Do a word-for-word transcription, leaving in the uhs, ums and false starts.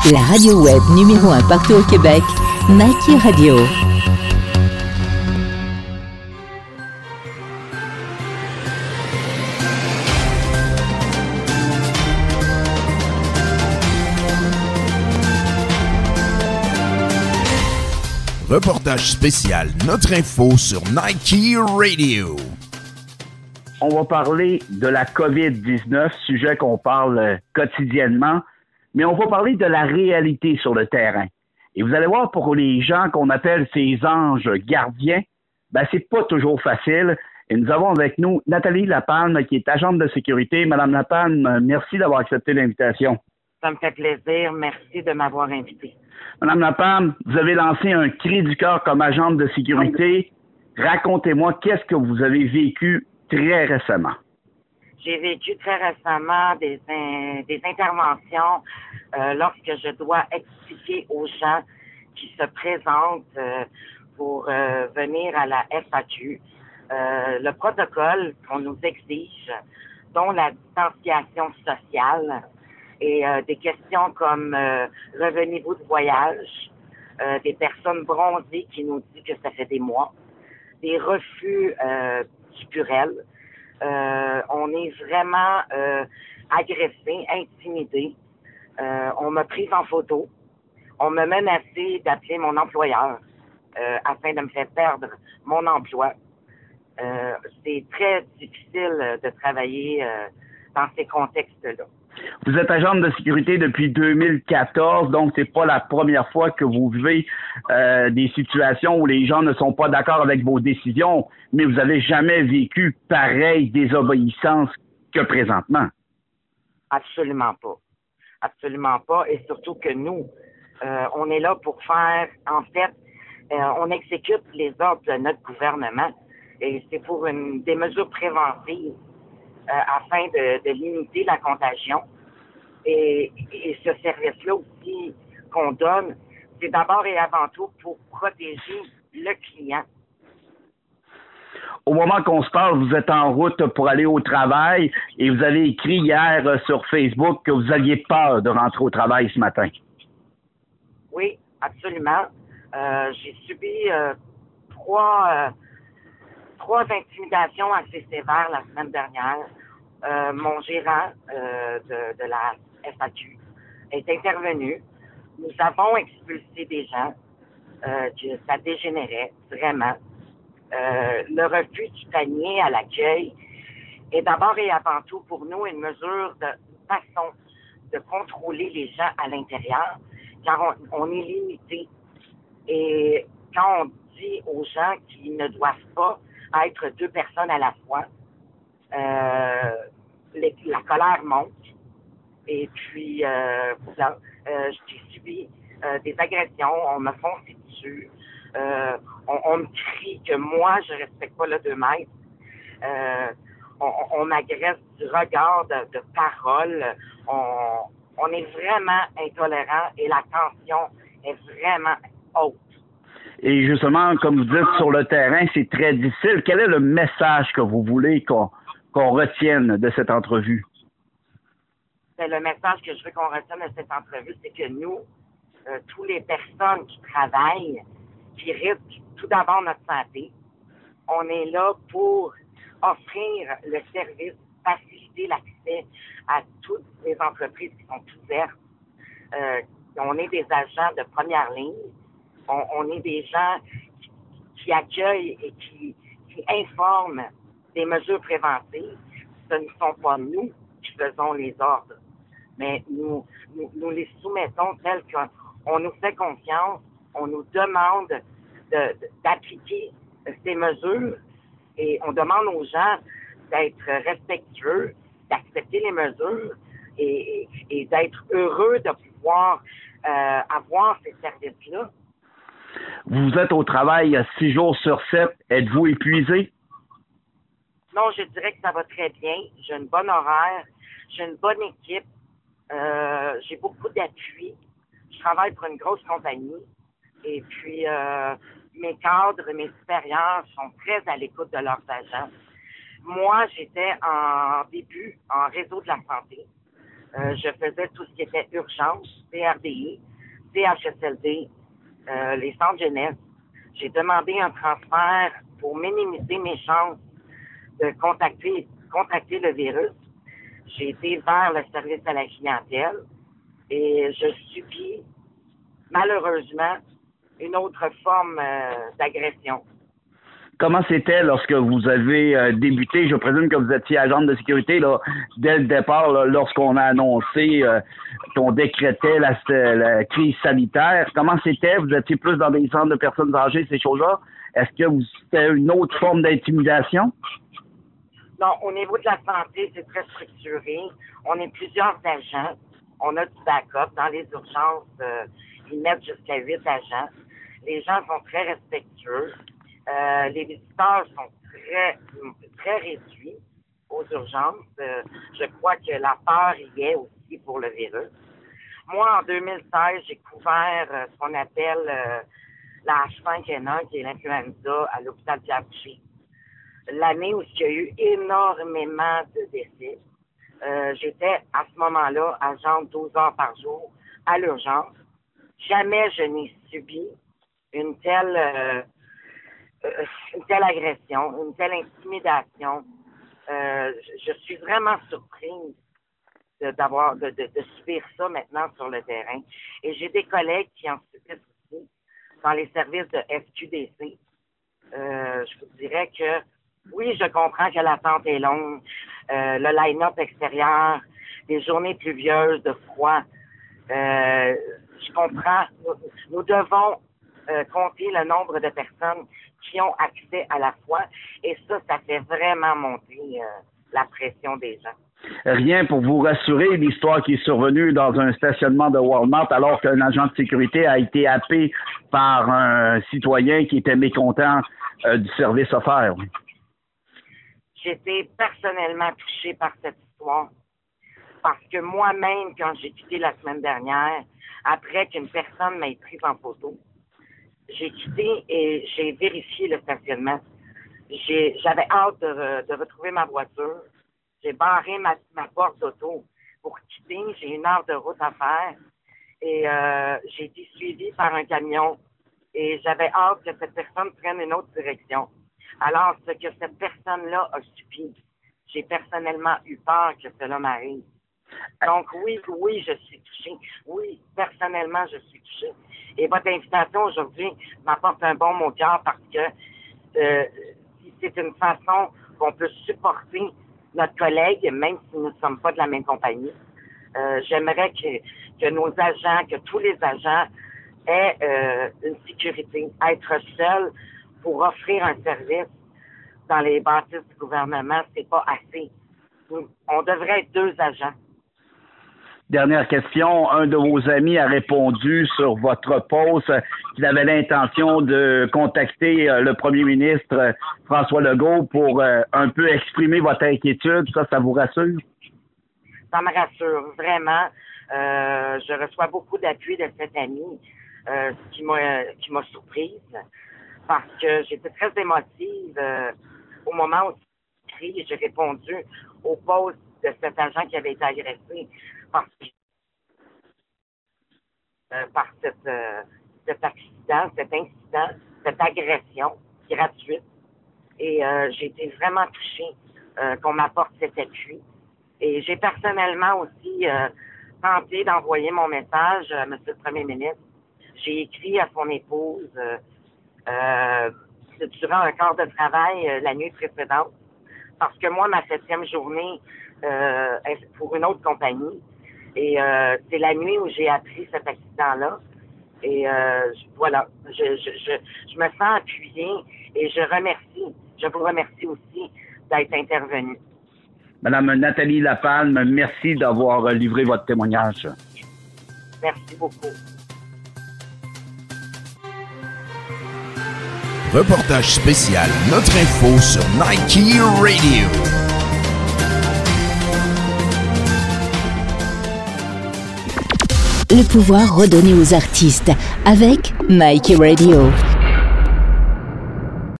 La radio web numéro un partout au Québec, Nike Radio. Reportage spécial Notre Info sur Nike Radio. On va parler de la covid dix-neuf, sujet qu'on parle quotidiennement, mais on va parler de la réalité sur le terrain. Et vous allez voir, pour les gens qu'on appelle ces anges gardiens, ben c'est pas toujours facile. Et nous avons avec nous Nathalie Lapalme, qui est agente de sécurité. Madame Lapalme, merci d'avoir accepté l'invitation. Ça me fait plaisir. Merci de m'avoir invité. Madame Lapalme, vous avez lancé un cri du cœur comme agente de sécurité. Racontez-moi, qu'est-ce que vous avez vécu très récemment? J'ai vécu très récemment des, in, des interventions euh, lorsque je dois expliquer aux gens qui se présentent euh, pour euh, venir à la F A Q euh, le protocole qu'on nous exige, dont la distanciation sociale et euh, des questions comme euh, revenez-vous de voyage, euh, des personnes bronzées qui nous disent que ça fait des mois, des refus euh, culturels. Euh, on est vraiment euh, agressé, intimidé. Euh, on m'a prise en photo. On m'a menacé d'appeler mon employeur euh, afin de me faire perdre mon emploi. Euh, c'est très difficile de travailler euh, dans ces contextes-là. Vous êtes agente de sécurité depuis deux mille quatorze, donc c'est pas la première fois que vous vivez euh, des situations où les gens ne sont pas d'accord avec vos décisions, mais vous avez jamais vécu pareille désobéissance que présentement. Absolument pas. Absolument pas. Et surtout que nous, euh, on est là pour faire, en fait, euh, on exécute les ordres de notre gouvernement et c'est pour une, des mesures préventives euh, afin de, de limiter la contagion. Et, et ce service-là aussi qu'on donne, c'est d'abord et avant tout pour protéger le client. Au moment qu'on se parle, vous êtes en route pour aller au travail et vous avez écrit hier sur Facebook que vous aviez peur de rentrer au travail ce matin. Oui, absolument. Euh, j'ai subi euh, trois, euh, trois intimidations assez sévères la semaine dernière. Euh, mon gérant euh, de, de la F A Q est intervenu. Nous avons expulsé des gens, euh, que ça dégénérait vraiment. Euh, le refus du panier à l'accueil est d'abord et avant tout pour nous une mesure de façon de contrôler les gens à l'intérieur, car on, on est limité. Et quand on dit aux gens qu'ils ne doivent pas être deux personnes à la fois, euh, les, la colère monte. Et puis, euh, voilà, euh, j'ai subi euh, des agressions, on me foncé dessus, euh, on, on me crie que moi, je respecte pas le deux mètres, euh, on, on m'agresse du regard, de, de parole, on, on est vraiment intolérant et la tension est vraiment haute. Et justement, comme vous dites, sur le terrain, c'est très difficile. Quel est le message que vous voulez qu'on, qu'on retienne de cette entrevue? C'est le message que je veux qu'on retienne de cette entrevue, c'est que nous, euh, toutes les personnes qui travaillent, qui risquent tout d'abord notre santé, on est là pour offrir le service, faciliter l'accès à toutes les entreprises qui sont ouvertes. Euh, on est des agents de première ligne, on, on est des gens qui, qui accueillent et qui, qui informent des mesures préventives. Ce ne sont pas nous qui faisons les ordres, mais nous, nous, nous les soumettons tels qu'on nous fait confiance, on nous demande de, de, d'appliquer ces mesures et on demande aux gens d'être respectueux, d'accepter les mesures et, et, et d'être heureux de pouvoir euh, avoir ces services-là. Vous êtes au travail six jours sur sept. Êtes-vous épuisé? Non, je dirais que ça va très bien. J'ai une bonne horaire, j'ai une bonne équipe, euh, j'ai beaucoup d'appui. Je travaille pour une grosse compagnie et puis euh, mes cadres, mes supérieurs sont très à l'écoute de leurs agents. Moi, j'étais en début en réseau de la santé. Euh, je faisais tout ce qui était urgence, C R D I, C H S L D, euh, les centres jeunesse. J'ai demandé un transfert pour minimiser mes chances de contacter, contracter le virus. J'ai été vers le service à la clientèle et je subis malheureusement une autre forme euh, d'agression. Comment c'était lorsque vous avez euh, débuté? Je présume que vous étiez agente de sécurité là, dès le départ, là, lorsqu'on a annoncé euh, qu'on décrétait la, la crise sanitaire. Comment c'était? Vous étiez plus dans des centres de personnes âgées, ces choses-là? Est-ce que vous, c'était une autre forme d'intimidation? Non, au niveau de la santé, c'est très structuré. On est plusieurs agents. On a du backup. Dans les urgences, euh, ils mettent jusqu'à huit agents. Les gens sont très respectueux. Euh, les visiteurs sont très, très réduits aux urgences. Euh, je crois que la peur y est aussi pour le virus. Moi, en deux mille seize, j'ai couvert euh, ce qu'on appelle euh, la H cinq N un, qui est l'influenza, à l'hôpital Pierre-Boucher. L'année où il y a eu énormément de décès. Euh, j'étais, à ce moment-là, agente douze heures par jour à l'urgence. Jamais je n'ai subi une telle... Euh, une telle agression, une telle intimidation. Euh, je, je suis vraiment surprise de, d'avoir, de, de, de subir ça maintenant sur le terrain. Et j'ai des collègues qui en subissent aussi dans les services de F Q D C. Euh, je vous dirais que oui, je comprends que l'attente est longue, euh, le line-up extérieur, des journées pluvieuses, de froid. Euh, je comprends. Nous, nous devons Euh, compter le nombre de personnes qui ont accès à la fois. Et ça, ça fait vraiment monter euh, la pression des gens. Rien pour vous rassurer, l'histoire qui est survenue dans un stationnement de Walmart alors qu'un agent de sécurité a été happé par un citoyen qui était mécontent euh, du service offert. J'ai été personnellement touchée par cette histoire. Parce que moi-même, quand j'ai quitté la semaine dernière, après qu'une personne m'ait prise en photo, j'ai quitté et j'ai vérifié le stationnement. J'ai, j'avais hâte de, de retrouver ma voiture. J'ai barré ma, ma porte d'auto pour quitter. J'ai une heure de route à faire. Et euh, j'ai été suivie par un camion. Et j'avais hâte que cette personne prenne une autre direction. Alors, ce que cette personne-là a subi, j'ai personnellement eu peur que cela m'arrive. Donc oui, oui, je suis touchée. Oui, personnellement, je suis touchée. Et votre invitation aujourd'hui m'apporte un bon mot de cœur parce que euh, si c'est une façon qu'on peut supporter notre collègue, même si nous ne sommes pas de la même compagnie, euh, j'aimerais que, que nos agents, que tous les agents aient euh, une sécurité. Être seul pour offrir un service dans les bâtisses du gouvernement, c'est pas assez. On devrait être deux agents. Dernière question. Un de vos amis a répondu sur votre post qu'il avait l'intention de contacter le premier ministre François Legault pour un peu exprimer votre inquiétude. Ça, ça vous rassure? Ça me rassure, vraiment. Euh, je reçois beaucoup d'appui de cet ami, euh, ce qui m'a, qui m'a surprise parce que j'étais très émotive euh, au moment où j'ai écrit et j'ai répondu au post de cet agent qui avait été agressé par, euh, par cette, euh, cet accident, cet incident, cette agression gratuite. Et euh, j'ai été vraiment touchée euh, qu'on m'apporte cet appui. Et j'ai personnellement aussi euh, tenté d'envoyer mon message à M. le Premier ministre. J'ai écrit à son épouse euh, euh, durant un quart de travail euh, la nuit précédente. Parce que moi, ma septième journée euh, est pour une autre compagnie. Et euh, c'est la nuit où j'ai appris cet accident-là. Et euh, voilà, je, je, je, je me sens appuyée et je remercie, je vous remercie aussi d'être intervenue. Madame Nathalie Lapalme, merci d'avoir livré votre témoignage. Merci beaucoup. Reportage spécial Notre Info sur Nike Radio. Le pouvoir redonné aux artistes avec Nike Radio.